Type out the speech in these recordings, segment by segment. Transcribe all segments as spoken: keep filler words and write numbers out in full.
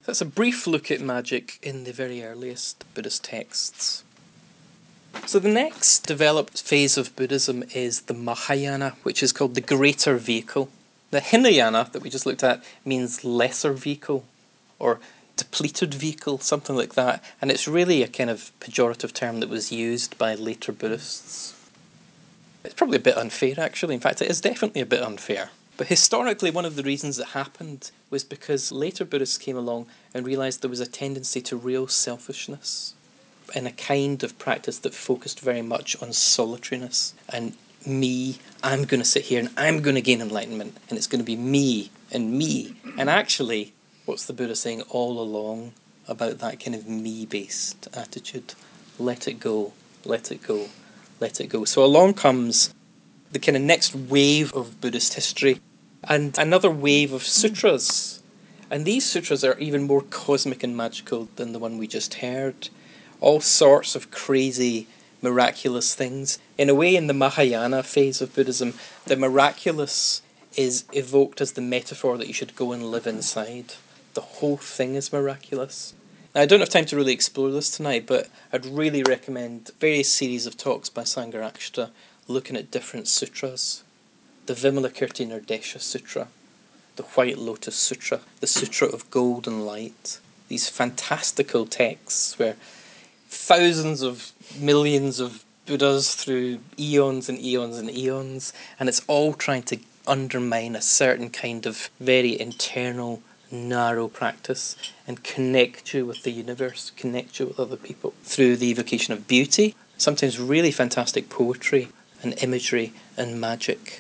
That's a brief look at magic in the very earliest Buddhist texts. So the next developed phase of Buddhism is the Mahayana, which is called the greater vehicle. The Hinayana that we just looked at means lesser vehicle or depleted vehicle, something like that. And it's really a kind of pejorative term that was used by later Buddhists. It's probably a bit unfair, actually. In fact, it is definitely a bit unfair. But historically, one of the reasons it happened was because later Buddhists came along and realised there was a tendency to real selfishness in a kind of practice that focused very much on solitariness and me. I'm going to sit here and I'm going to gain enlightenment, and it's going to be me and me. And actually, what's the Buddha saying all along about that kind of me-based attitude? Let it go, let it go, let it go. So along comes the kind of next wave of Buddhist history and another wave of sutras. And these sutras are even more cosmic and magical than the one we just heard. All sorts of crazy, miraculous things. In a way, in the Mahayana phase of Buddhism, the miraculous is evoked as the metaphor that you should go and live inside. The whole thing is miraculous. Now, I don't have time to really explore this tonight, but I'd really recommend various series of talks by Sangharakshita looking at different sutras. The Vimalakirti Nirdesha Sutra, the White Lotus Sutra, the Sutra of Golden Light. These fantastical texts where thousands of millions of Buddhas through eons and eons and eons, and it's all trying to undermine a certain kind of very internal, narrow practice and connect you with the universe, connect you with other people through the evocation of beauty, sometimes really fantastic poetry and imagery and magic.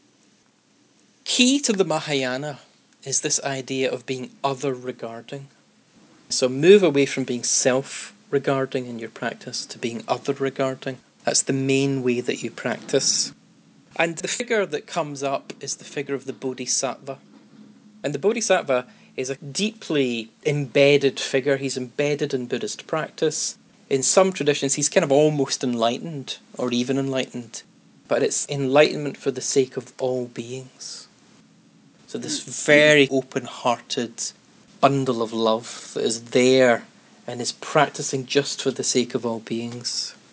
Key to the Mahayana is this idea of being other-regarding. So move away from being self-regarding in your practice to being other-regarding. That's the main way that you practice. And the figure that comes up is the figure of the Bodhisattva. And the Bodhisattva is a deeply embedded figure. He's embedded in Buddhist practice. In some traditions, he's kind of almost enlightened, or even enlightened. But it's enlightenment for the sake of all beings. So this very open-hearted bundle of love that is there and is practicing just for the sake of all beings.